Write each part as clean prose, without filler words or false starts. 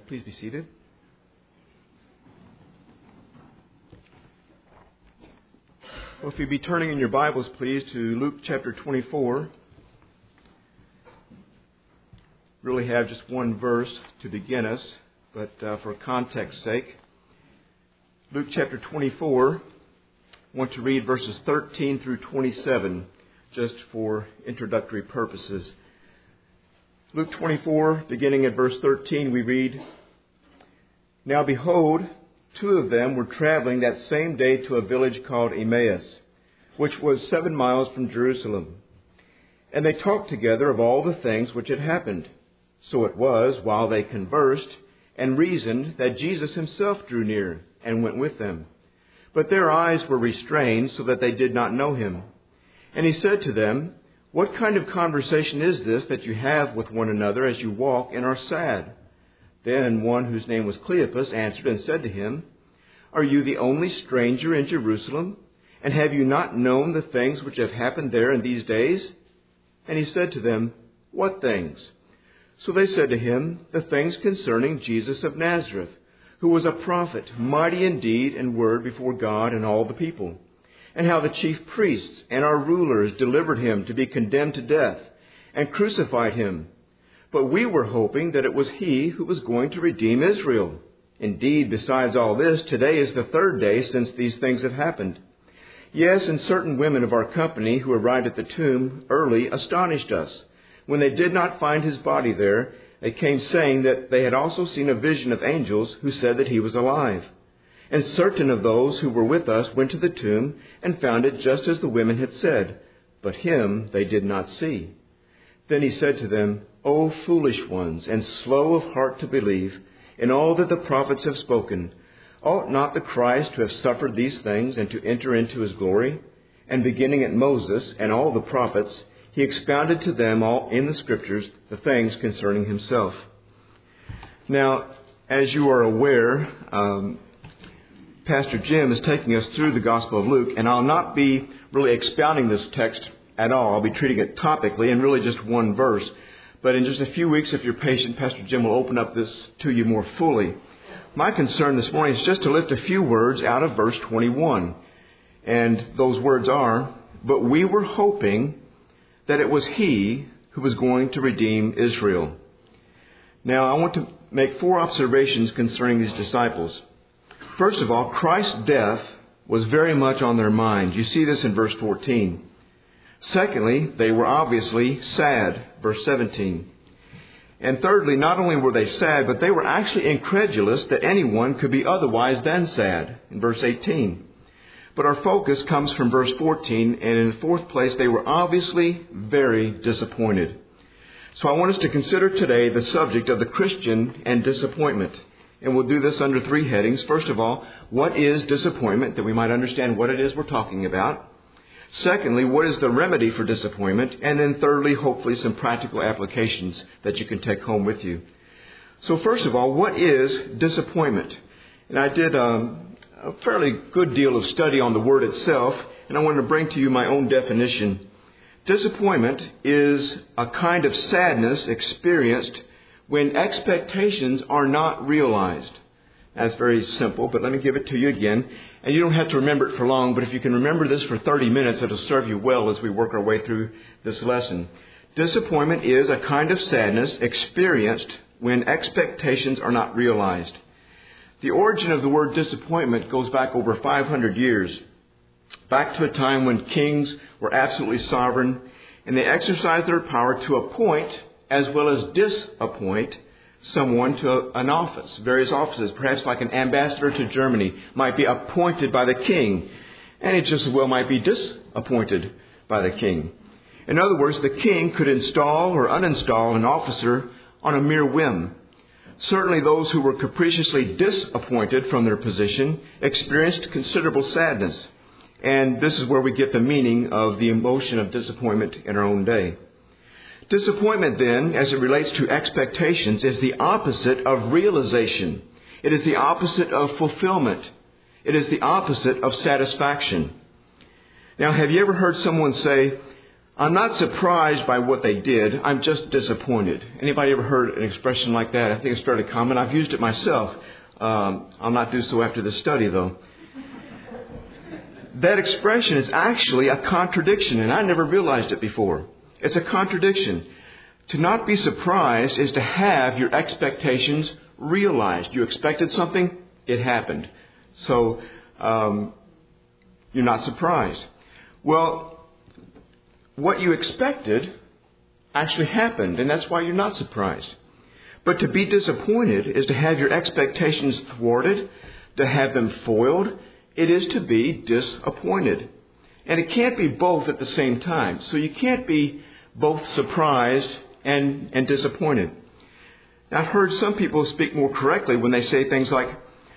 Please be seated. Well, if you'd be turning in your Bibles, please, to Luke chapter 24. Really have just one verse to begin us, but for context's sake, Luke chapter 24, I want to read verses 13 through 27, just for introductory purposes. Luke 24, beginning at verse 13, we read, "Now behold, two of them were traveling that same day to a village called Emmaus, which was 7 miles from Jerusalem. And they talked together of all the things which had happened. So it was, while they conversed and reasoned, that Jesus himself drew near and went with them. But their eyes were restrained, so that they did not know him. And he said to them, 'What kind of conversation is this that you have with one another as you walk and are sad?' Then one whose name was Cleopas answered and said to him, 'Are you the only stranger in Jerusalem? And have you not known the things which have happened there in these days?' And he said to them, 'What things?' So they said to him, 'The things concerning Jesus of Nazareth, who was a prophet, mighty in deed and word before God and all the people, and how the chief priests and our rulers delivered him to be condemned to death and crucified him. But we were hoping that it was he who was going to redeem Israel. Indeed, besides all this, today is the 3rd day since these things have happened. Yes, and certain women of our company who arrived at the tomb early astonished us. When they did not find his body there, they came saying that they had also seen a vision of angels who said that he was alive. And certain of those who were with us went to the tomb and found it just as the women had said, but him they did not see.' Then he said to them, 'O foolish ones, and slow of heart to believe in all that the prophets have spoken. Ought not the Christ to have suffered these things and to enter into his glory?' And beginning at Moses and all the prophets, he expounded to them all in the Scriptures the things concerning himself." Now, as you are aware, Pastor Jim is taking us through the Gospel of Luke, and I'll not be really expounding this text at all. I'll be treating it topically and really just one verse. But in just a few weeks, if you're patient, Pastor Jim will open up this to you more fully. My concern this morning is just to lift a few words out of verse 21. And those words are, "But we were hoping that it was he who was going to redeem Israel." Now, I want to make 4 observations concerning these disciples. First of all, Christ's death was very much on their minds. You see this in verse 14. Secondly, they were obviously sad, verse 17. And thirdly, not only were they sad, but they were actually incredulous that anyone could be otherwise than sad, in verse 18. But our focus comes from verse 14, and in the 4th place, they were obviously very disappointed. So I want us to consider today the subject of the Christian and disappointment. And we'll do this under 3 headings. First of all, what is disappointment, that we might understand what it is we're talking about. Secondly, what is the remedy for disappointment? And then thirdly, hopefully some practical applications that you can take home with you. So first of all, what is disappointment? And I did a fairly good deal of study on the word itself, and I want to bring to you my own definition. Disappointment is a kind of sadness experienced when expectations are not realized. That's very simple, but let me give it to you again. And you don't have to remember it for long, but if you can remember this for 30 minutes, it'll serve you well as we work our way through this lesson. Disappointment is a kind of sadness experienced when expectations are not realized. The origin of the word disappointment goes back over 500 years, back to a time when kings were absolutely sovereign, and they exercised their power to appoint as well as disappoint someone to an office. Various offices, perhaps like an ambassador to Germany, might be appointed by the king, and it just as well might be disappointed by the king. In other words, the king could install or uninstall an officer on a mere whim. Certainly those who were capriciously disappointed from their position experienced considerable sadness. And this is where we get the meaning of the emotion of disappointment in our own day. Disappointment, then, as it relates to expectations, is the opposite of realization. It is the opposite of fulfillment. It is the opposite of satisfaction. Now, have you ever heard someone say, I'm not surprised by what they did. I'm just disappointed. Anybody ever heard an expression like that? I think it's fairly common. I've used it myself. I'll not do so after this study, though. That expression is actually a contradiction, and I never realized it before. It's a contradiction. To not be surprised is to have your expectations realized. You expected something, it happened. So, you're not surprised. Well, what you expected actually happened, and that's why you're not surprised. But to be disappointed is to have your expectations thwarted, to have them foiled. It is to be disappointed. And it can't be both at the same time. So you can't be both surprised and disappointed. Now, I've heard some people speak more correctly when they say things like,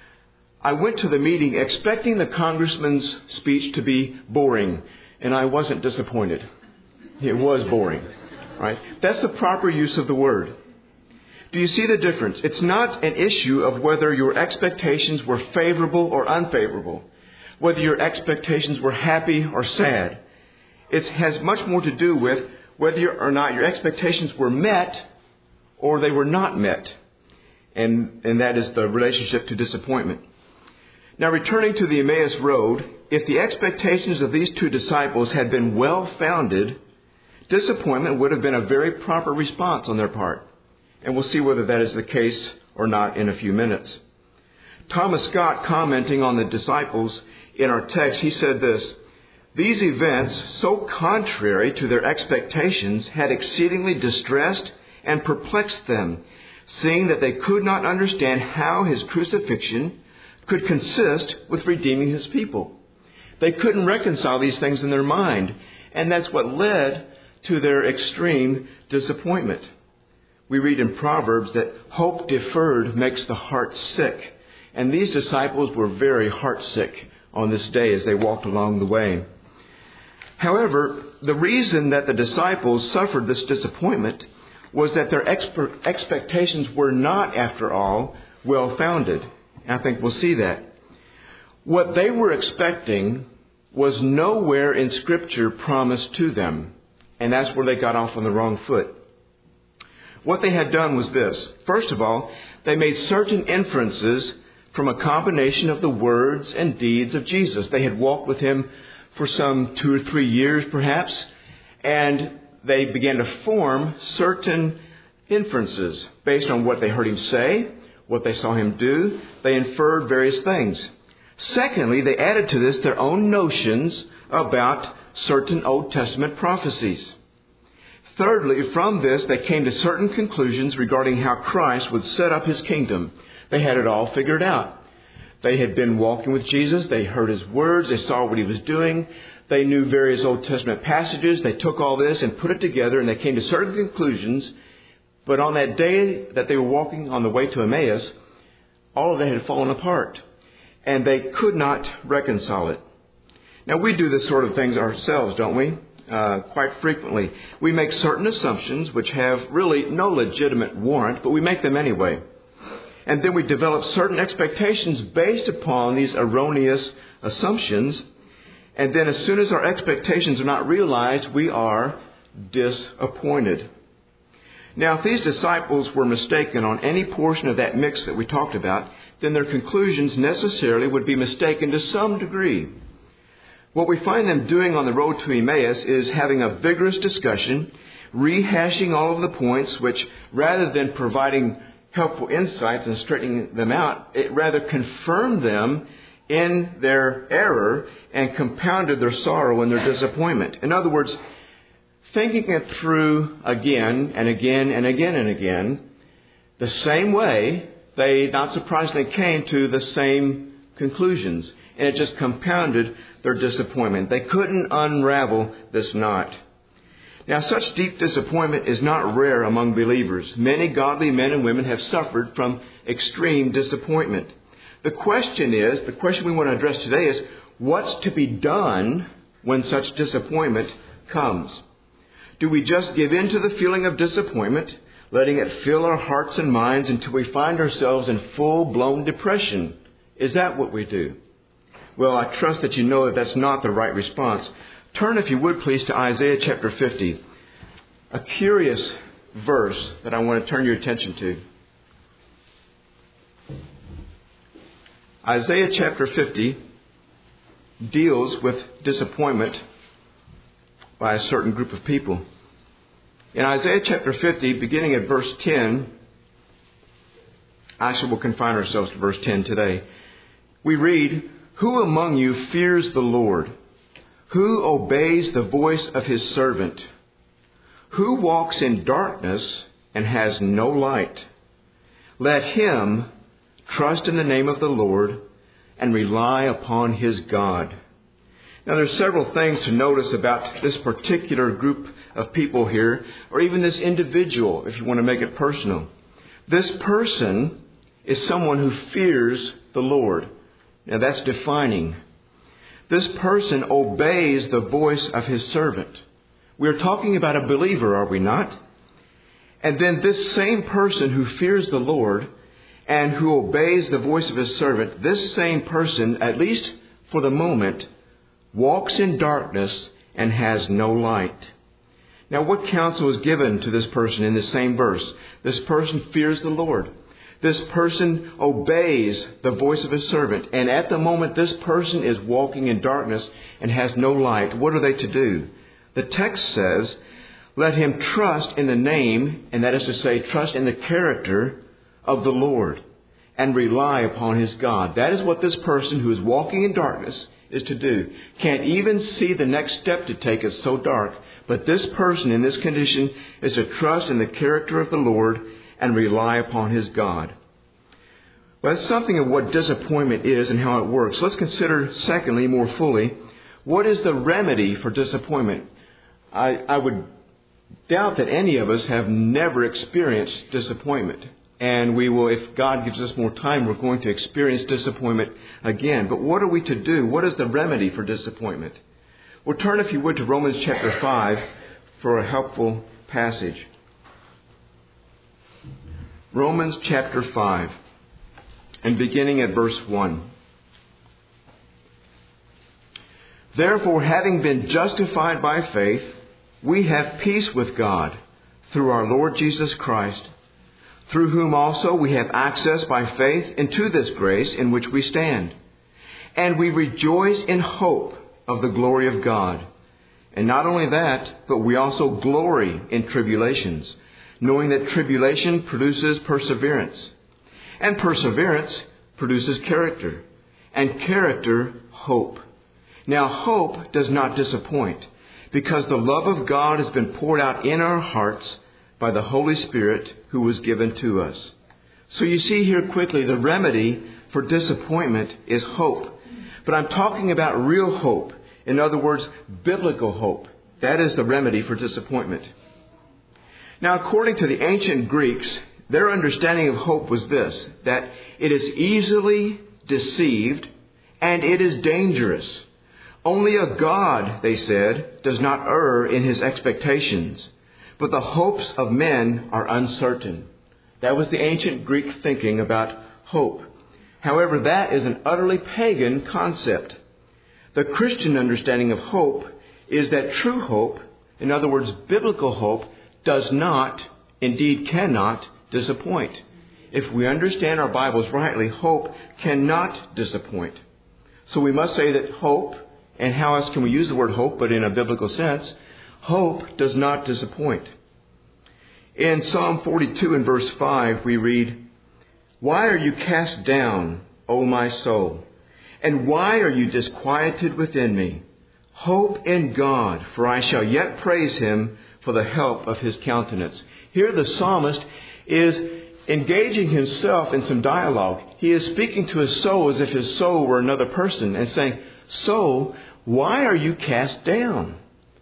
I went to the meeting expecting the congressman's speech to be boring, and I wasn't disappointed. It was boring, right? That's the proper use of the word. Do you see the difference? It's not an issue of whether your expectations were favorable or unfavorable, whether your expectations were happy or sad. It has much more to do with whether or not your expectations were met or they were not met. And that is the relationship to disappointment. Now, returning to the Emmaus Road, if the expectations of these two disciples had been well-founded, disappointment would have been a very proper response on their part. And we'll see whether that is the case or not in a few minutes. Thomas Scott, commenting on the disciples in our text, he said this, these events, so contrary to their expectations, had exceedingly distressed and perplexed them, seeing that they could not understand how his crucifixion could consist with redeeming his people. They couldn't reconcile these things in their mind, and that's what led to their extreme disappointment. We read in Proverbs that hope deferred makes the heart sick. And these disciples were very heartsick on this day as they walked along the way. However, the reason that the disciples suffered this disappointment was that their expectations were not, after all, well-founded. And I think we'll see that. What they were expecting was nowhere in Scripture promised to them. And that's where they got off on the wrong foot. What they had done was this. First of all, they made certain inferences from a combination of the words and deeds of Jesus. They had walked with him for some 2 or 3 years, perhaps, and they began to form certain inferences based on what they heard him say, what they saw him do. They inferred various things. Secondly, they added to this their own notions about certain Old Testament prophecies. Thirdly, from this, they came to certain conclusions regarding how Christ would set up his kingdom. They had it all figured out. They had been walking with Jesus. They heard his words. They saw what he was doing. They knew various Old Testament passages. They took all this and put it together, and they came to certain conclusions. But on that day that they were walking on the way to Emmaus, all of that had fallen apart, and they could not reconcile it. Now, we do this sort of things ourselves, don't we? Quite frequently. We make certain assumptions which have really no legitimate warrant, but we make them anyway. And then we develop certain expectations based upon these erroneous assumptions. And then as soon as our expectations are not realized, we are disappointed. Now, if these disciples were mistaken on any portion of that mix that we talked about, then their conclusions necessarily would be mistaken to some degree. What we find them doing on the road to Emmaus is having a vigorous discussion, rehashing all of the points, which rather than providing helpful insights and straightening them out, it rather confirmed them in their error and compounded their sorrow and their disappointment. In other words, thinking it through again and again and again and again, the same way, they not surprisingly came to the same conclusions. And it just compounded their disappointment. They couldn't unravel this knot. Now, such deep disappointment is not rare among believers. Many godly men and women have suffered from extreme disappointment. The question we want to address today is, what's to be done when such disappointment comes? Do we just give in to the feeling of disappointment, letting it fill our hearts and minds until we find ourselves in full-blown depression? Is that what we do? Well, I trust that you know that that's not the right response. Turn, if you would please, to Isaiah chapter 50. A curious verse that I want to turn your attention to. Isaiah chapter 50 deals with disappointment by a certain group of people. In Isaiah chapter 50, beginning at verse 10, actually we'll confine ourselves to verse 10 today. We read, "Who among you fears the Lord? Who obeys the voice of his servant? Who walks in darkness and has no light? Let him trust in the name of the Lord and rely upon his God." Now there's several things to notice about this particular group of people here, or even this individual, if you want to make it personal. This person is someone who fears the Lord. Now that's defining. This person obeys the voice of his servant. We're talking about a believer, are we not? And then this same person who fears the Lord and who obeys the voice of his servant, this same person, at least for the moment, walks in darkness and has no light. Now, what counsel is given to this person in this same verse? This person fears the Lord. This person obeys the voice of his servant. And at the moment this person is walking in darkness and has no light, what are they to do? The text says, let him trust in the name, and that is to say, trust in the character of the Lord and rely upon his God. That is what this person who is walking in darkness is to do. Can't even see the next step to take, it's so dark. But this person in this condition is to trust in the character of the Lord and rely upon his God. Well, that's something of what disappointment is and how it works. Let's consider, secondly, more fully, what is the remedy for disappointment? I would doubt that any of us have never experienced disappointment. And we will, if God gives us more time, we're going to experience disappointment again. But what are we to do? What is the remedy for disappointment? Well, turn, if you would, to Romans chapter 5 for a helpful passage. Romans chapter 5, and beginning at verse 1. Therefore, having been justified by faith, we have peace with God through our Lord Jesus Christ, through whom also we have access by faith into this grace in which we stand. And we rejoice in hope of the glory of God. And not only that, but we also glory in tribulations, knowing that tribulation produces perseverance. And perseverance produces character. And character, hope. Now, hope does not disappoint, because the love of God has been poured out in our hearts by the Holy Spirit who was given to us. So you see here quickly, the remedy for disappointment is hope. But I'm talking about real hope. In other words, biblical hope. That is the remedy for disappointment. Now, according to the ancient Greeks, their understanding of hope was this, that it is easily deceived and it is dangerous. Only a God, they said, does not err in his expectations, but the hopes of men are uncertain. That was the ancient Greek thinking about hope. However, that is an utterly pagan concept. The Christian understanding of hope is that true hope, in other words, biblical hope, does not, indeed cannot, disappoint. If we understand our Bibles rightly, hope cannot disappoint. So we must say that hope, and how else can we use the word hope but in a biblical sense, hope does not disappoint. In Psalm 42 and verse 5 we read, "Why are you cast down, O my soul? And why are you disquieted within me? Hope in God, for I shall yet praise him for the help of his countenance." Here the psalmist is engaging himself in some dialogue. He is speaking to his soul as if his soul were another person and saying, "Soul, why are you cast down?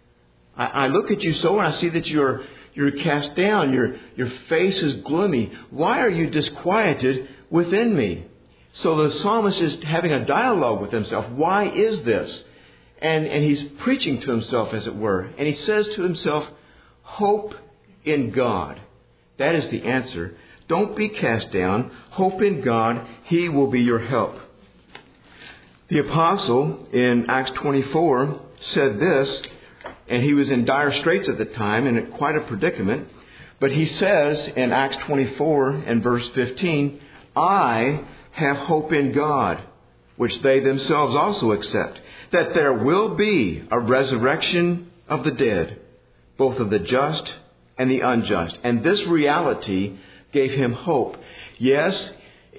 I look at you, soul, and I see that you're cast down. Your face is gloomy. Why are you disquieted within me?" So the psalmist is having a dialogue with himself. Why is this? And he's preaching to himself, as it were. And he says to himself, hope in God. That is the answer. Don't be cast down. Hope in God. He will be your help. The apostle in Acts 24 said this, and he was in dire straits at the time and in quite a predicament. But he says in Acts 24 and verse 15, I have hope in God, which they themselves also accept, that there will be a resurrection of the dead, both of the just and the unjust. And this reality gave him hope. Yes,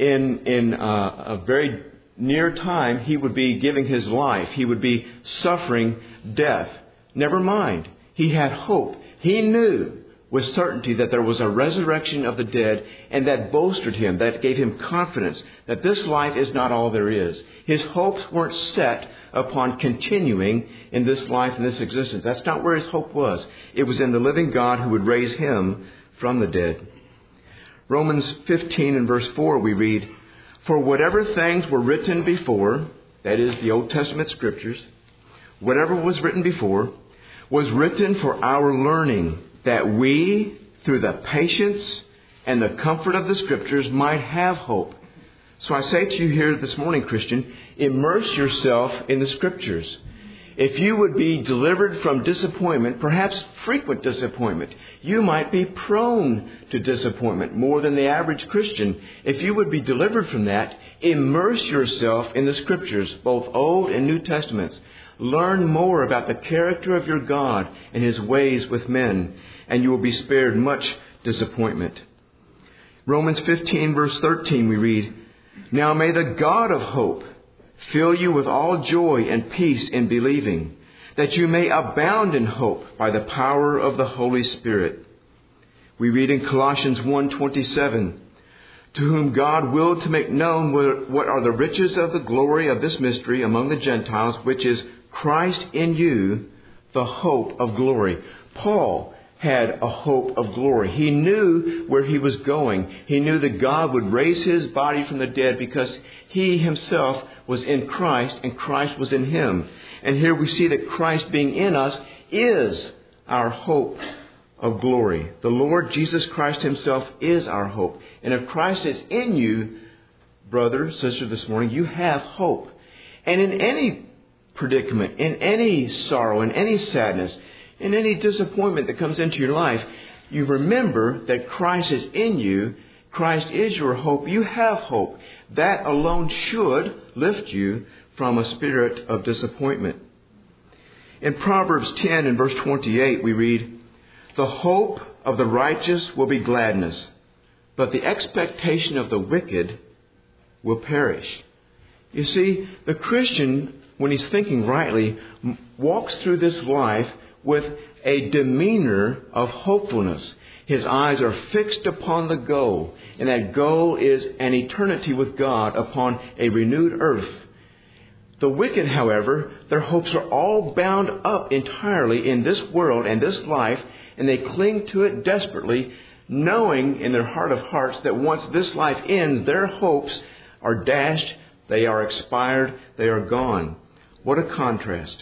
in a very near time, he would be giving his life. He would be suffering death. Never mind. He had hope. He knew with certainty that there was a resurrection of the dead, and that bolstered him, that gave him confidence that this life is not all there is. His hopes weren't set upon continuing in this life and this existence. That's not where his hope was. It was in the living God who would raise him from the dead. Romans 15 and verse 4 we read, For whatever things were written before, that is the Old Testament Scriptures, whatever was written before, was written for our learning, that we, through the patience and the comfort of the Scriptures, might have hope. So I say to you here this morning, Christian, immerse yourself in the Scriptures. If you would be delivered from disappointment, perhaps frequent disappointment, you might be prone to disappointment more than the average Christian. If you would be delivered from that, immerse yourself in the Scriptures, both Old and New Testaments. Learn more about the character of your God and His ways with men, and you will be spared much disappointment. Romans 15 verse 13 we read, Now may the God of hope fill you with all joy and peace in believing, that you may abound in hope by the power of the Holy Spirit. We read in Colossians 1:27, To whom God willed to make known what are the riches of the glory of this mystery among the Gentiles, which is Christ in you, the hope of glory. Paul had a hope of glory. He knew where he was going. He knew that God would raise his body from the dead because he himself was in Christ and Christ was in him. And here we see that Christ being in us is our hope of glory. The Lord Jesus Christ himself is our hope. And if Christ is in you, brother, sister, this morning, you have hope. And in any predicament, in any sorrow, in any sadness, in any disappointment that comes into your life, you remember that Christ is in you. Christ is your hope. You have hope. That alone should lift you from a spirit of disappointment. In Proverbs 10 and verse 28, we read, The hope of the righteous will be gladness, but the expectation of the wicked will perish. You see, the Christian, when he's thinking rightly, walks through this life with a demeanor of hopefulness. His eyes are fixed upon the goal, and that goal is an eternity with God upon a renewed earth. The wicked, however, their hopes are all bound up entirely in this world and this life, and they cling to it desperately, knowing in their heart of hearts that once this life ends, their hopes are dashed, they are expired, they are gone. What a contrast.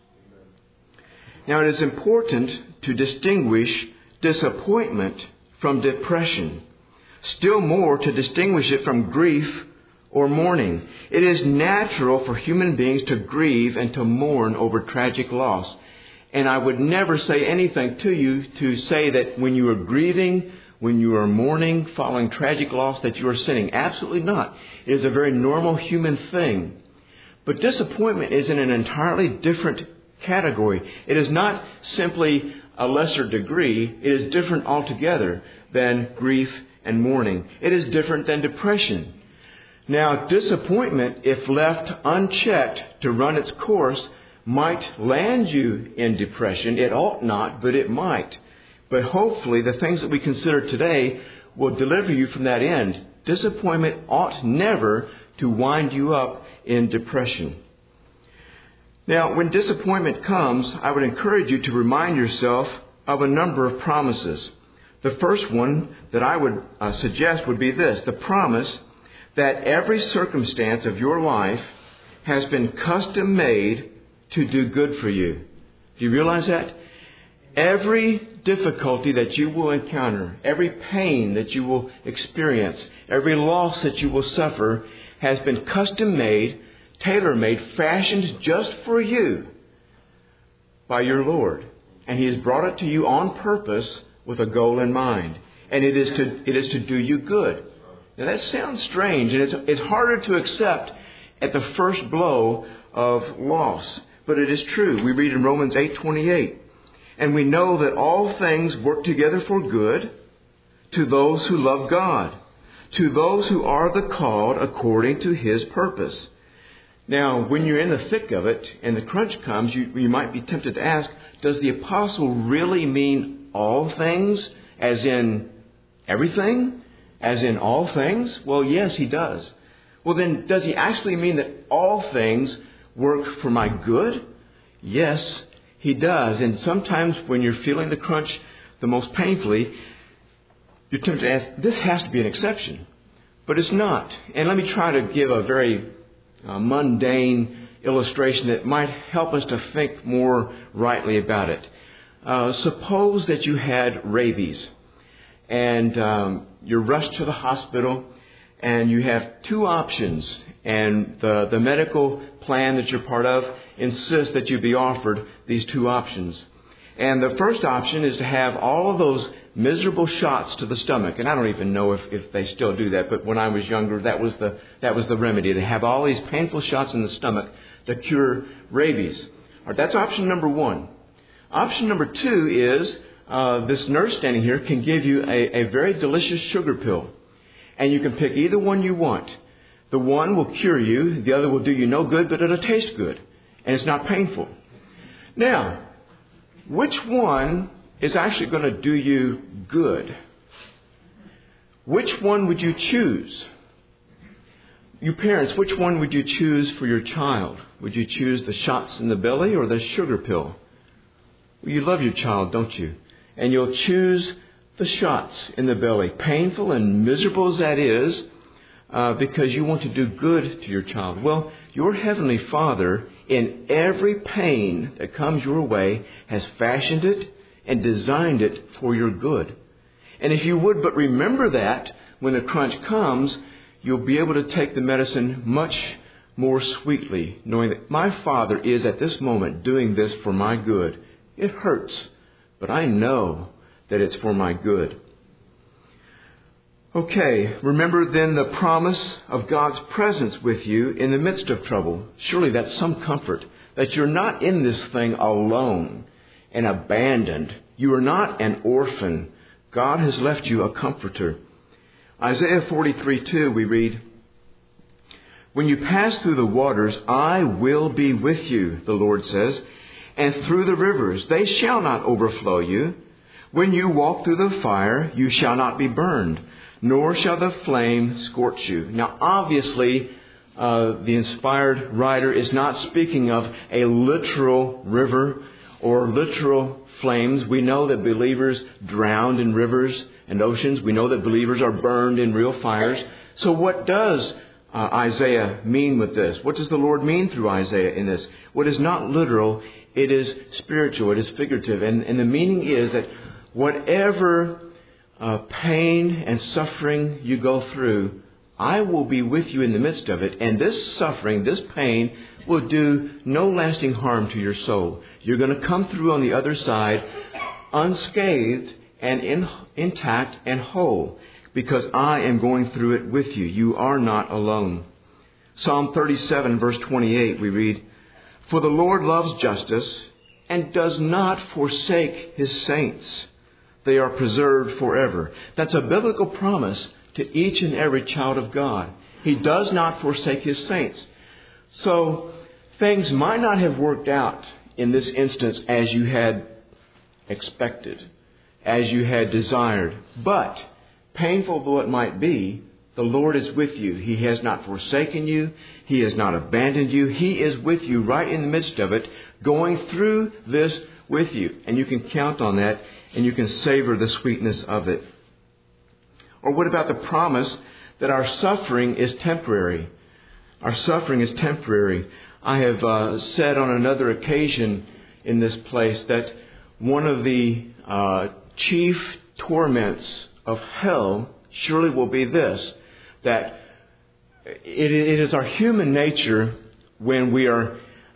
Now, it is important to distinguish disappointment from depression. Still more, to distinguish it from grief or mourning. It is natural for human beings to grieve and to mourn over tragic loss. And I would never say anything to you to say that when you are grieving, when you are mourning following tragic loss, that you are sinning. Absolutely not. It is a very normal human thing. But disappointment is in an entirely different category. It is not simply a lesser degree. It is different altogether than grief and mourning. It is different than depression. Now, disappointment, if left unchecked to run its course, might land you in depression. It ought not, but it might. But hopefully the things that we consider today will deliver you from that end. Disappointment ought never to wind you up in depression. Now, when disappointment comes, I would encourage you to remind yourself of a number of promises. The first one that I would suggest would be this: the promise that every circumstance of your life has been custom made to do good for you. Do you realize that? Every difficulty that you will encounter, every pain that you will experience, every loss that you will suffer has been custom made, tailor-made, fashioned just for you. by your Lord. And He has brought it to you on purpose with a goal in mind. And it is to do you good. Now that sounds strange, and it's harder to accept at the first blow of loss. But it is true. We read in Romans 8:28, and we know that all things work together for good to those who love God, to those who are the called according to His purpose. Now, when you're in the thick of it and the crunch comes, you might be tempted to ask, does the apostle really mean all things, as in everything? As in all things? Well, yes, he does. Well, then, does he actually mean that all things work for my good? Yes, he does. And sometimes when you're feeling the crunch the most painfully, you're tempted to ask, this has to be an exception. But it's not. And let me try to give a very mundane illustration that might help us to think more rightly about it. Suppose that you had rabies and you're rushed to the hospital and you have two options, and the medical plan that you're part of insists that you be offered these two options. And the first option is to have all of those miserable shots to the stomach. And I don't even know if they still do that, but when I was younger, that was the remedy, to have all these painful shots in the stomach to cure rabies. All right, that's option number one. Option number two is this nurse standing here can give you a very delicious sugar pill. And you can pick either one you want. The one will cure you. The other will do you no good, but it'll taste good. And it's not painful. Now, which one is actually going to do you good? Which one would you choose? You parents, which one would you choose for your child? Would you choose the shots in the belly or the sugar pill? Well, you love your child, don't you? And you'll choose the shots in the belly, painful and miserable as that is, because you want to do good to your child. Well, your Heavenly Father, in every pain that comes your way, has fashioned it and designed it for your good. And if you would but remember that when the crunch comes, you'll be able to take the medicine much more sweetly, knowing that my Father is at this moment doing this for my good. It hurts, but I know that it's for my good. Okay, remember then the promise of God's presence with you in the midst of trouble. Surely that's some comfort, that you're not in this thing alone and abandoned. You are not an orphan. God has left you a comforter. Isaiah 43:2 we read, when you pass through the waters, I will be with you, the Lord says, and through the rivers, they shall not overflow you. When you walk through the fire, you shall not be burned, nor shall the flame scorch you. Now, obviously, the inspired writer is not speaking of a literal river or literal flames. We know that believers drowned in rivers and oceans. We know that believers are burned in real fires. So what does Isaiah mean with this? What does the Lord mean through Isaiah in this? What is not literal, it is spiritual, it is figurative. And the meaning is that whatever pain and suffering you go through, I will be with you in the midst of it. And this suffering, this pain, will do no lasting harm to your soul. You're going to come through on the other side unscathed and intact and whole, because I am going through it with you. You are not alone. Psalm 37, verse 28, we read, for the Lord loves justice and does not forsake His saints. They are preserved forever. That's a biblical promise to each and every child of God. He does not forsake His saints. So things might not have worked out in this instance as you had expected, as you had desired. But painful though it might be, the Lord is with you. He has not forsaken you. He has not abandoned you. He is with you right in the midst of it, going through this with you. And you can count on that, and you can savor the sweetness of it. Or what about the promise that our suffering is temporary? Our suffering is temporary. I have said on another occasion in this place that one of the chief torments of hell surely will be this, that it is our human nature when we are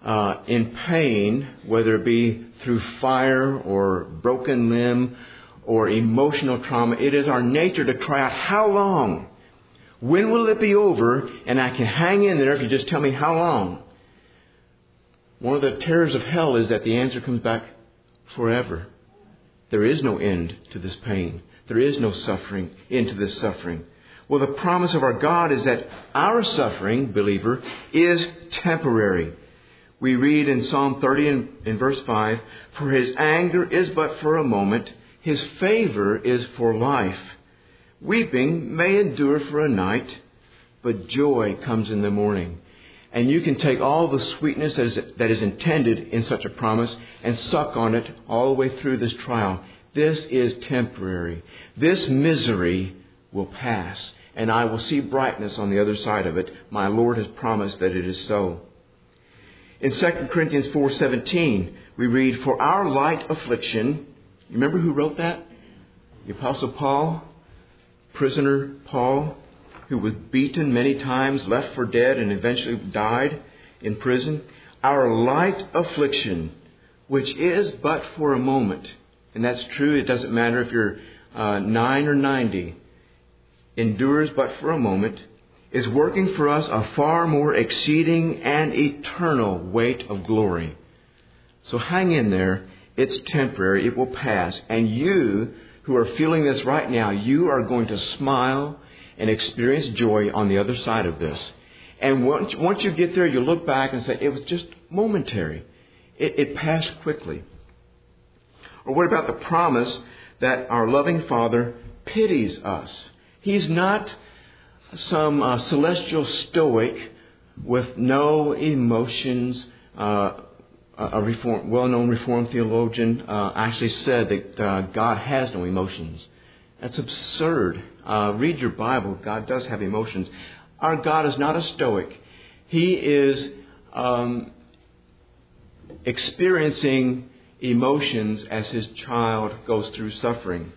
in pain, whether it be through fire or broken limb or emotional trauma, it is our nature to cry out, how long? When will it be over? And I can hang in there if you just tell me how long. One of the terrors of hell is that the answer comes back forever. There is no end to this pain. There is no suffering into this suffering. Well, the promise of our God is that our suffering, believer, is temporary. We read in Psalm 30 in verse 5, for His anger is but for a moment, His favor is for life. Weeping may endure for a night, but joy comes in the morning. And you can take all the sweetness that is intended in such a promise and suck on it all the way through this trial. This is temporary. This misery will pass, and I will see brightness on the other side of it. My Lord has promised that it is so. In 2 Corinthians 4:17, we read, for our light affliction, you remember who wrote that? The Apostle Paul, prisoner Paul, who was beaten many times, left for dead, and eventually died in prison. Our light affliction, which is but for a moment, and that's true, it doesn't matter if you're 9 or 90, endures but for a moment, is working for us a far more exceeding and eternal weight of glory. So hang in there. It's temporary. It will pass. And you who are feeling this right now, you are going to smile and experience joy on the other side of this. And once you get there, you look back and say, it was just momentary. It passed quickly. Or what about the promise that our loving Father pities us? He's not some celestial stoic with no emotions. A well-known Reformed theologian actually said that God has no emotions. That's absurd. Read your Bible. God does have emotions. Our God is not a stoic. He is experiencing emotions as His child goes through suffering.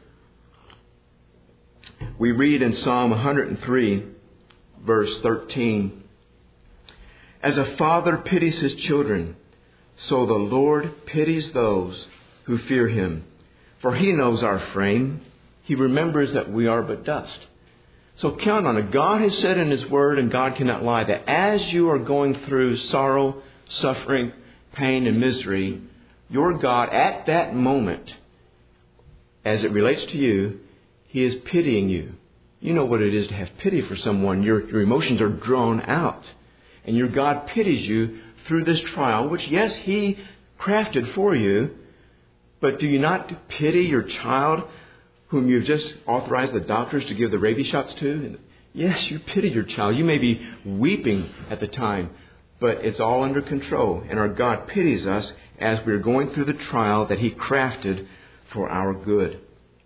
We read in Psalm 103, verse 13, as a father pities his children, so the Lord pities those who fear Him. For He knows our frame. He remembers that we are but dust. So count on it. God has said in His Word, and God cannot lie, that as you are going through sorrow, suffering, pain, and misery, your God at that moment, as it relates to you, He is pitying you. You know what it is to have pity for someone. Your emotions are drawn out. And your God pities you through this trial, which, yes, He crafted for you. But do you not pity your child whom you've just authorized the doctors to give the rabies shots to? Yes, you pity your child. You may be weeping at the time, but it's all under control. And our God pities us as we're going through the trial that He crafted for our good.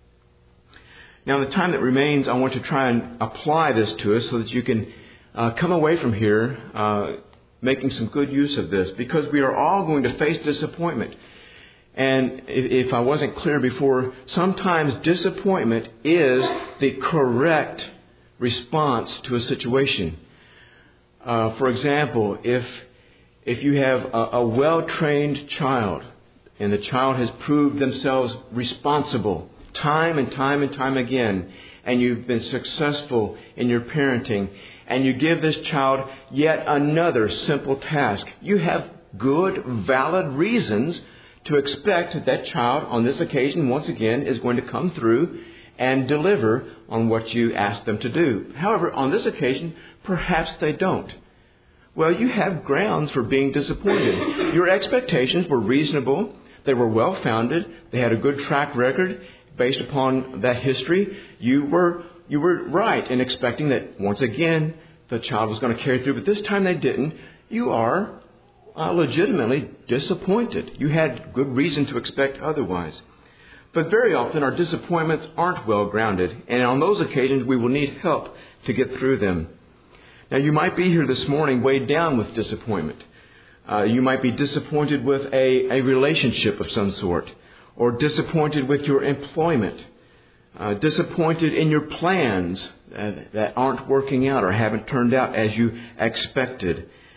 Now, in the time that remains, I want to try and apply this to us so that you can come away from here making some good use of this, because we are all going to face disappointment. And if I wasn't clear before, sometimes disappointment is the correct response to a situation. For example, if you have a well-trained child and the child has proved themselves responsible time and time and time again, and you've been successful in your parenting, and you give this child yet another simple task, you have good, valid reasons to expect that that child on this occasion, once again, is going to come through and deliver on what you ask them to do. However, on this occasion, perhaps they don't. Well, you have grounds for being disappointed. Your expectations were reasonable. They were well-founded. They had a good track record. Based upon that history, you were right in expecting that once again the child was going to carry through, but this time they didn't. You are legitimately disappointed. You had good reason to expect otherwise. But very often our disappointments aren't well grounded, and on those occasions we will need help to get through them. Now, you might be here this morning weighed down with disappointment. You might be disappointed with a relationship of some sort, or disappointed with your employment, disappointed in your plans that aren't working out or haven't turned out as you expected.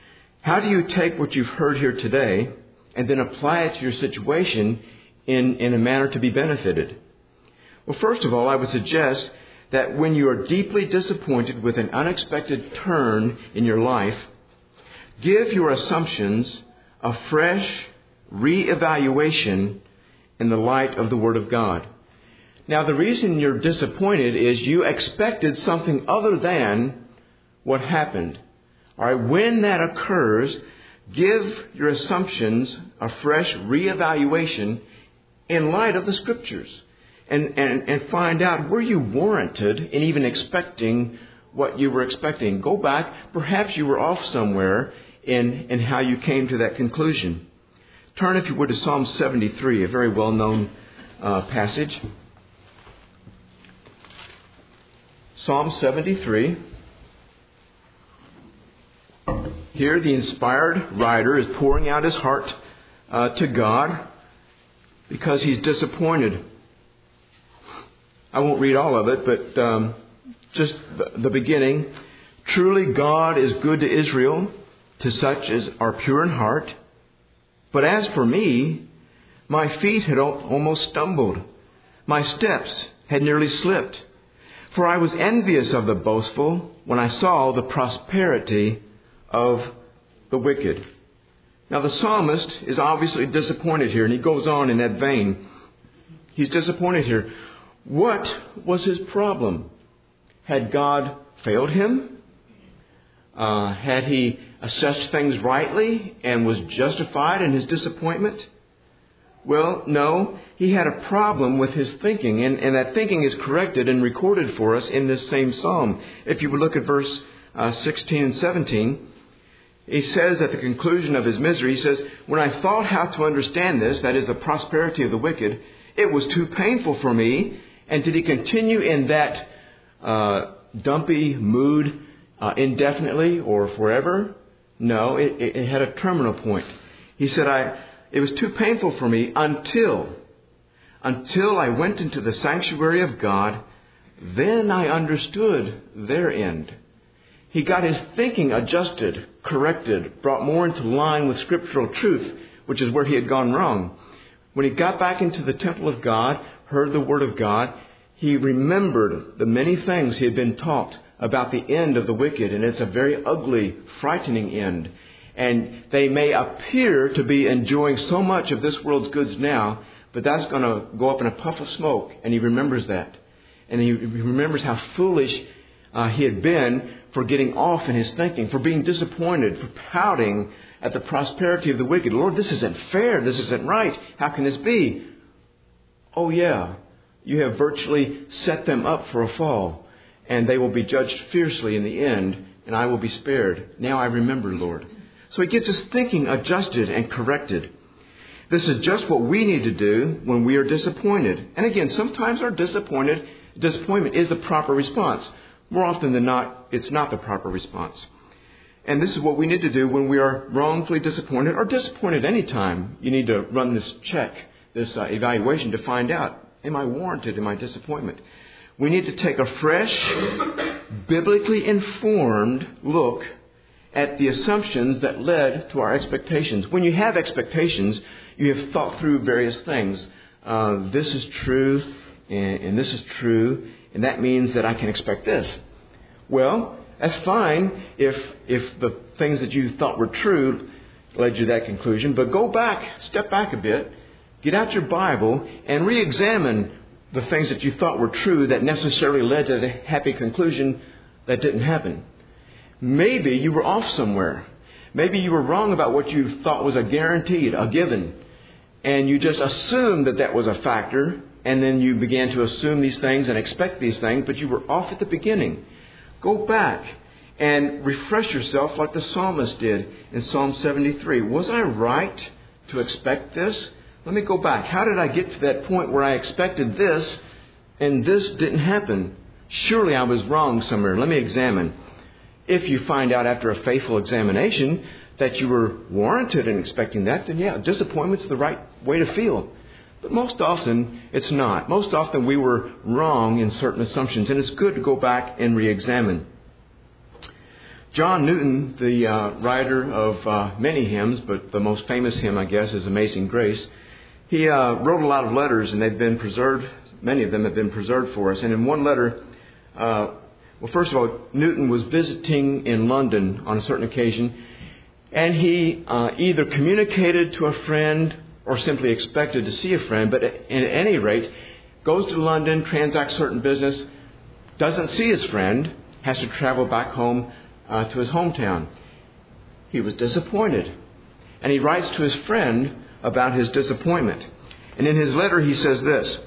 How do you take what you've heard here today and then apply it to your situation in a manner to be benefited? Well, first of all, I would suggest that when you are deeply disappointed with an unexpected turn in your life, give your assumptions a fresh re-evaluation in the light of the Word of God. Now, the reason you're disappointed is you expected something other than what happened. All right, when that occurs, give your assumptions a fresh re-evaluation in light of the Scriptures. And find out, were you warranted in even expecting what you were expecting? Go back. Perhaps you were off somewhere in how you came to that conclusion. Turn, if you would, to Psalm 73, a very well-known passage. Psalm 73. Here the inspired writer is pouring out his heart to God because he's disappointed. I won't read all of it, but just the beginning. Truly God is good to Israel, to such as are pure in heart. But as for me, my feet had almost stumbled. My steps had nearly slipped. For I was envious of the boastful when I saw the prosperity of the wicked. Now the psalmist is obviously disappointed here, and he goes on in that vein. He's disappointed here. What was his problem? Had God failed him? Had he assessed things rightly and was justified in his disappointment? Well, no. He had a problem with his thinking, and that thinking is corrected and recorded for us in this same psalm. If you would look at verse 16 and 17, he says at the conclusion of his misery, he says, when I thought how to understand this, that is the prosperity of the wicked, it was too painful for me. And did he continue in that dumpy mood indefinitely or forever? No, it had a terminal point. He said, it was too painful for me until I went into the sanctuary of God. Then I understood their end. He got his thinking adjusted, corrected, brought more into line with scriptural truth, which is where he had gone wrong. When he got back into the temple of God, heard the Word of God, he remembered the many things he had been taught about the end of the wicked. And it's a very ugly, frightening end. And they may appear to be enjoying so much of this world's goods now, but that's going to go up in a puff of smoke. And he remembers that. And he remembers how foolish he had been for getting off in his thinking, for being disappointed, for pouting at the prosperity of the wicked. Lord, this isn't fair. This isn't right. How can this be? Oh, yeah. You have virtually set them up for a fall, and they will be judged fiercely in the end, and I will be spared. Now I remember, Lord. So he gets his thinking adjusted and corrected. This is just what we need to do when we are disappointed. And again, sometimes our disappointment is the proper response. More often than not, it's not the proper response. And this is what we need to do when we are wrongfully disappointed, or disappointed any time. You need to run this check, this evaluation to find out, am I warranted in my disappointment? We need to take a fresh, biblically informed look at the assumptions that led to our expectations. When you have expectations, you have thought through various things. This is true, and this is true, and that means that I can expect this. Well, that's fine if the things that you thought were true led you to that conclusion. But go back, step back a bit, get out your Bible, and re-examine the things that you thought were true that necessarily led to the happy conclusion that didn't happen. Maybe you were off somewhere. Maybe you were wrong about what you thought was a guaranteed, a given. And you just assumed that was a factor. And then you began to assume these things and expect these things. But you were off at the beginning. Go back and refresh yourself like the psalmist did in Psalm 73. Was I right to expect this? Let me go back. How did I get to that point where I expected this and this didn't happen? Surely I was wrong somewhere. Let me examine. If you find out after a faithful examination that you were warranted in expecting that, then yeah, disappointment's the right way to feel. But most often, it's not. Most often we were wrong in certain assumptions, and it's good to go back and re-examine. John Newton, the writer of many hymns, but the most famous hymn, I guess, is Amazing Grace. He wrote a lot of letters, and they've been preserved. Many of them have been preserved for us. And in one letter, well, first of all, Newton was visiting in London on a certain occasion, and he either communicated to a friend or simply expected to see a friend, but at any rate, goes to London, transacts certain business, doesn't see his friend, has to travel back home to his hometown. He was disappointed. And he writes to his friend about his disappointment. And in his letter he says this.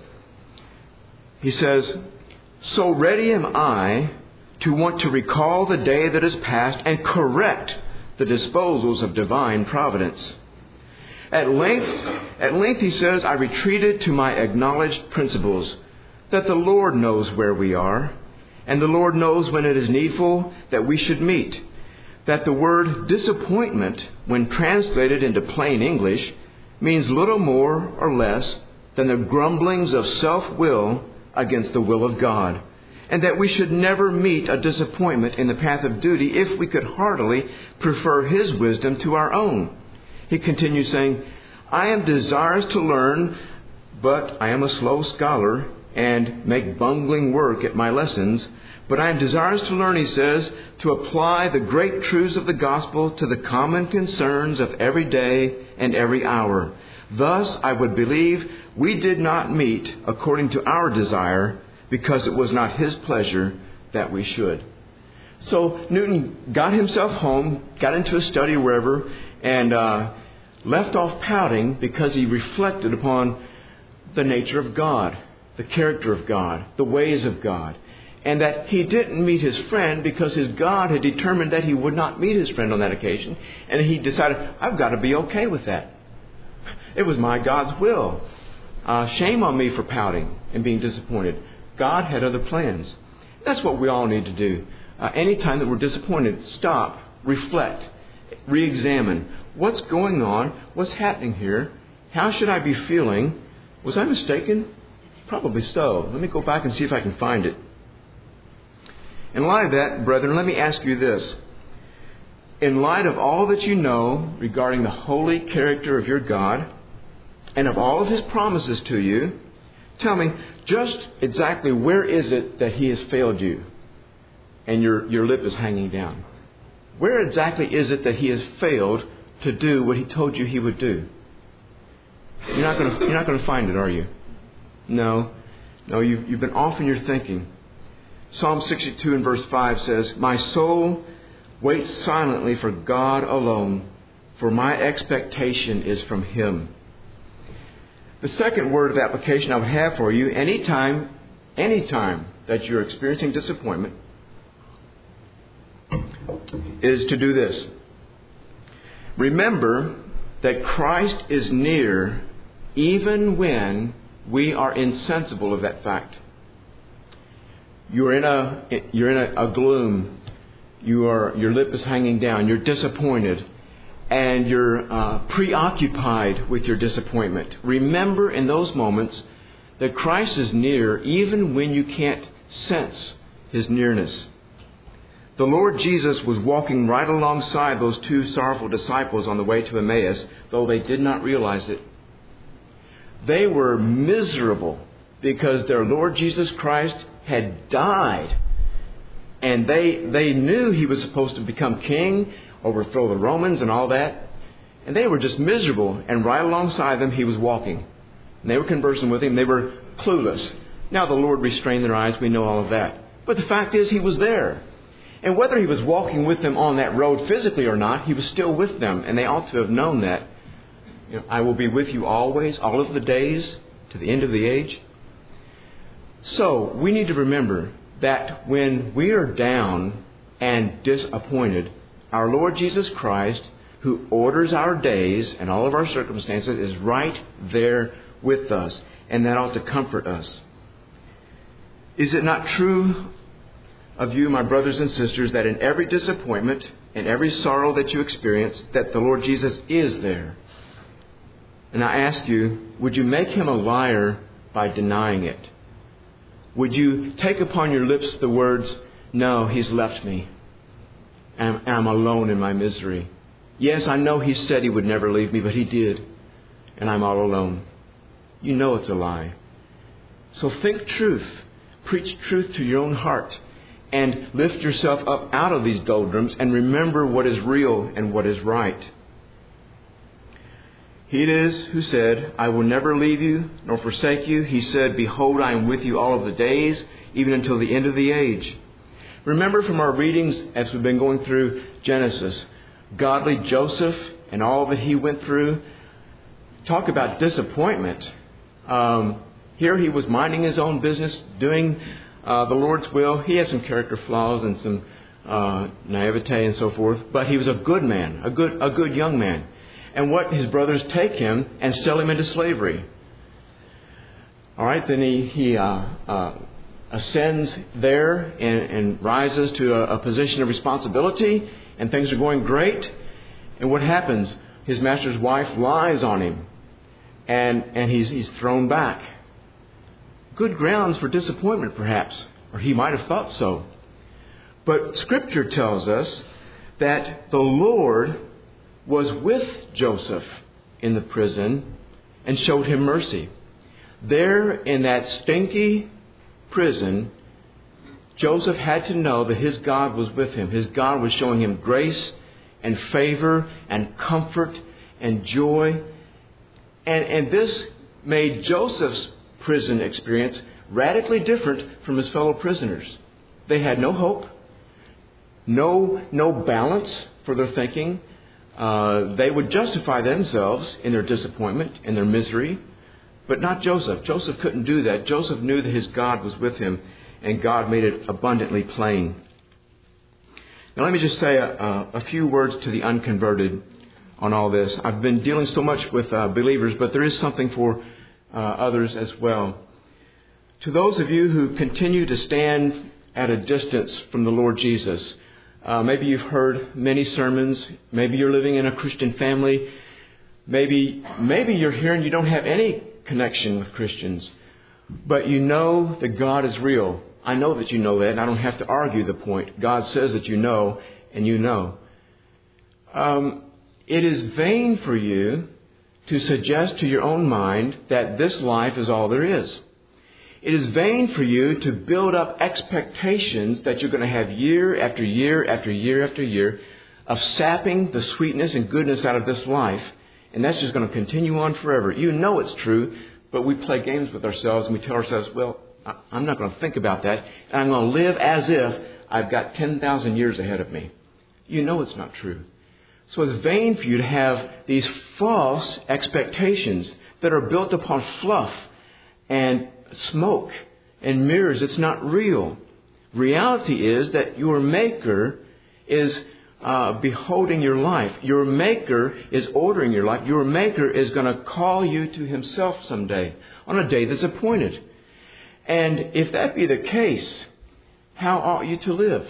He says, "So ready am I to want to recall the day that is past and correct the disposals of divine providence. At length, he says, I retreated to my acknowledged principles, that the Lord knows where we are, and the Lord knows when it is needful that we should meet, that the word disappointment, when translated into plain English, means little more or less than the grumblings of self-will against the will of God, and that we should never meet a disappointment in the path of duty if we could heartily prefer His wisdom to our own." He continues saying, "I am desirous to learn, but I am a slow scholar and make bungling work at my lessons. But I am desirous to learn," he says, "to apply the great truths of the gospel to the common concerns of every day and every hour. Thus, I would believe we did not meet according to our desire, because it was not His pleasure that we should." So Newton got himself home, got into a study wherever, and left off pouting because he reflected upon the nature of God, the character of God, the ways of God, and that he didn't meet his friend because his God had determined that he would not meet his friend on that occasion, and he decided, I've got to be okay with that. It was my God's will. Shame on me for pouting and being disappointed. God had other plans. That's what we all need to do. Anytime that we're disappointed, stop, reflect, re-examine. What's going on? What's happening here? How should I be feeling? Was I mistaken? Probably so. Let me go back and see if I can find it. In light of that, brethren, let me ask you this. In light of all that you know regarding the holy character of your God and of all of His promises to you, tell me just exactly where is it that He has failed you and your lip is hanging down? Where exactly is it that He has failed to do what He told you He would do? You're not going to find it, are you? No, you've been off in your thinking. Psalm 62 and verse 5 says, "My soul waits silently for God alone, for my expectation is from Him." The second word of application I would have for you, anytime that you're experiencing disappointment, is to do this. Remember that Christ is near even when we are insensible of that fact. You're in a gloom. Your lip is hanging down. You're disappointed. And you're preoccupied with your disappointment. Remember in those moments that Christ is near even when you can't sense His nearness. The Lord Jesus was walking right alongside those two sorrowful disciples on the way to Emmaus, though they did not realize it. They were miserable because their Lord Jesus Christ had died. And they knew He was supposed to become king, overthrow the Romans and all that. And they were just miserable. And right alongside them, He was walking. And they were conversing with Him. They were clueless. Now the Lord restrained their eyes. We know all of that. But the fact is, He was there. And whether He was walking with them on that road physically or not, He was still with them. And they ought to have known that. I will be with you always, all of the days, to the end of the age. So we need to remember that when we are down and disappointed, our Lord Jesus Christ, who orders our days and all of our circumstances, is right there with us. And that ought to comfort us. Is it not true of you, my brothers and sisters, that in every disappointment and every sorrow that you experience, that the Lord Jesus is there? And I ask you, would you make Him a liar by denying it? Would you take upon your lips the words, "No, He's left me"? and I'm alone in my misery. Yes, I know He said He would never leave me, but He did. And I'm all alone. You know it's a lie. So think truth. Preach truth to your own heart. And lift yourself up out of these doldrums and remember what is real and what is right. He it is who said, I will never leave you nor forsake you. He said, behold, I am with you all of the days, even until the end of the age. Remember from our readings as we've been going through Genesis, godly Joseph and all that he went through. Talk about disappointment. Here he was minding his own business, doing the Lord's will. He had some character flaws and some naivete and so forth, but he was a good man, a good young man. And what his brothers take him and sell him into slavery. All right, then he ascends there and rises to a position of responsibility, and things are going great. And what happens? His master's wife lies on him, and he's thrown back. Good grounds for disappointment, perhaps, or he might have thought so. But Scripture tells us that the Lord was with Joseph in the prison and showed him mercy. There in that stinky prison, Joseph had to know that his God was with him. His God was showing him grace and favor and comfort and joy. And this made Joseph's prison experience radically different from his fellow prisoners. They had no hope, no balance for their thinking. They would justify themselves in their disappointment and their misery, but not Joseph. Joseph couldn't do that. Joseph knew that his God was with him, and God made it abundantly plain. Now let me just say a few words to the unconverted on all this. I've been dealing so much with believers, but there is something for others as well. To those of you who continue to stand at a distance from the Lord Jesus, maybe you've heard many sermons. Maybe you're living in a Christian family. Maybe you're here and you don't have any connection with Christians. But you know that God is real. I know that you know that, and I don't have to argue the point. God says that you know, and you know. It is vain for you to suggest to your own mind that this life is all there is. It is vain for you to build up expectations that you're going to have year after year after year after year of sapping the sweetness and goodness out of this life. And that's just going to continue on forever. You know it's true, but we play games with ourselves and we tell ourselves, well, I'm not going to think about that. And I'm going to live as if I've got 10,000 years ahead of me. You know it's not true. So it's vain for you to have these false expectations that are built upon fluff and smoke and mirrors. It's not real. Reality is that your Maker is beholding your life. Your Maker is ordering your life. Your Maker is going to call you to Himself someday on a day that's appointed. And if that be the case, how ought you to live?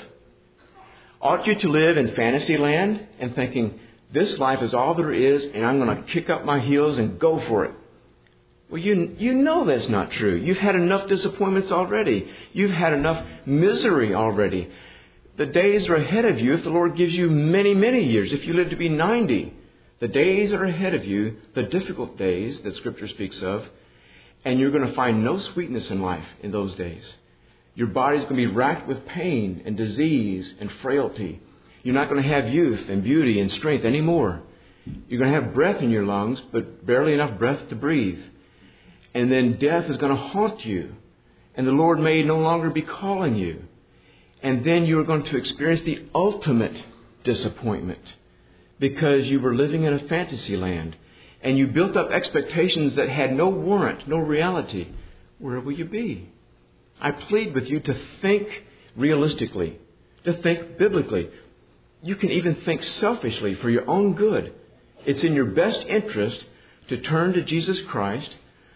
Ought you to live in fantasy land and thinking, this life is all there is and I'm going to kick up my heels and go for it? Well, you know that's not true. You've had enough disappointments already. You've had enough misery already. The days are ahead of you if the Lord gives you many, many years. If you live to be 90, the days are ahead of you, the difficult days that Scripture speaks of, and you're going to find no sweetness in life in those days. Your body's going to be racked with pain and disease and frailty. You're not going to have youth and beauty and strength anymore. You're going to have breath in your lungs, but barely enough breath to breathe. And then death is going to haunt you. And the Lord may no longer be calling you. And then you're going to experience the ultimate disappointment because you were living in a fantasy land and you built up expectations that had no warrant, no reality. Where will you be? I plead with you to think realistically, to think biblically. You can even think selfishly for your own good. It's in your best interest to turn to Jesus Christ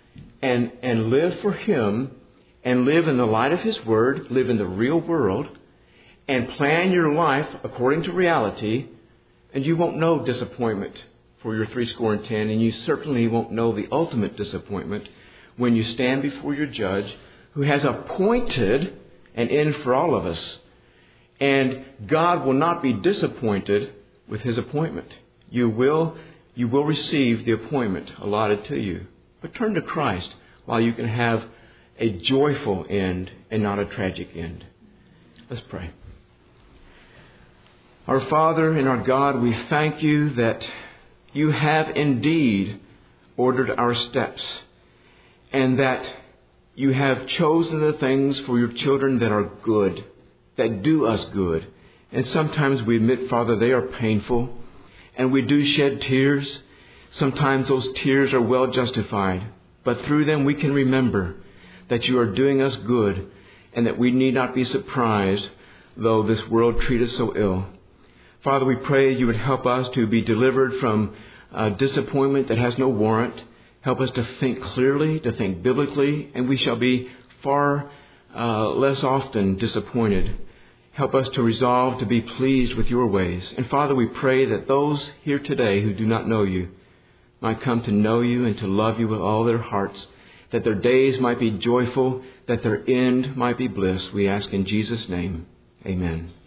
and live for Him and live in the light of His Word, live in the real world, and plan your life according to reality, and you won't know disappointment for your 70, and you certainly won't know the ultimate disappointment when you stand before your judge who has appointed an end for all of us. And God will not be disappointed with His appointment. You will receive the appointment allotted to you. But turn to Christ while you can have a joyful end and not a tragic end. Let's pray. Our Father and our God, we thank you that you have indeed ordered our steps, and that you have chosen the things for your children that are good, that do us good. And sometimes we admit, Father, they are painful, and we do shed tears. Sometimes those tears are well justified, but through them we can remember that you are doing us good, and that we need not be surprised though this world treat us so ill. Father, we pray you would help us to be delivered from disappointment that has no warrant. Help us to think clearly, to think biblically, and we shall be far less often disappointed. Help us to resolve to be pleased with your ways. And Father, we pray that those here today who do not know you might come to know you and to love you with all their hearts, that their days might be joyful, that their end might be bliss. We ask in Jesus' name. Amen.